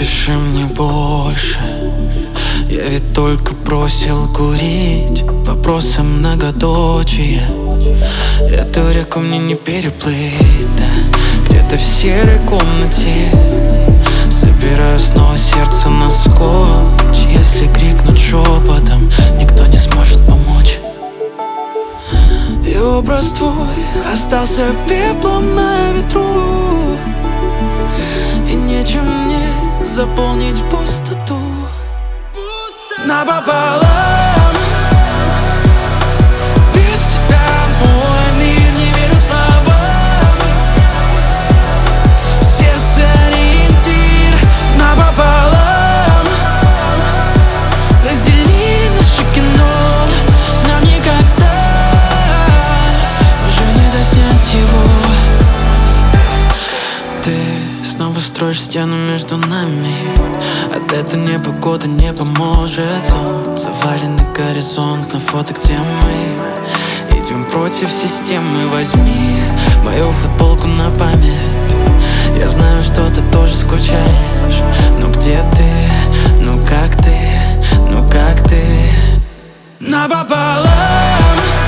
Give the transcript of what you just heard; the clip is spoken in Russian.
пиши мне больше. Я ведь только просил курить. Вопросы многоточие. Эту реку мне не переплыть, да. Где-то в серой комнате собираю снова сердце на скотч. Если крикнуть шепотом, никто не сможет помочь. И образ твой остался пеплом на ветру, и нечем мне заполнить пустоту. Напополам, без тебя мой мир, не верю словам. Сердце ориентир. Напополам разделили наше кино. Нам никогда уже не доснять его. Ты снова строишь стену между нами. От этой непогоды не поможет сон. Заваленный горизонт на фото, где мы идем против системы. Возьми мою футболку на память. Я знаю, что ты тоже скучаешь. Но где ты? Ну как ты? Ну как ты? Напополам.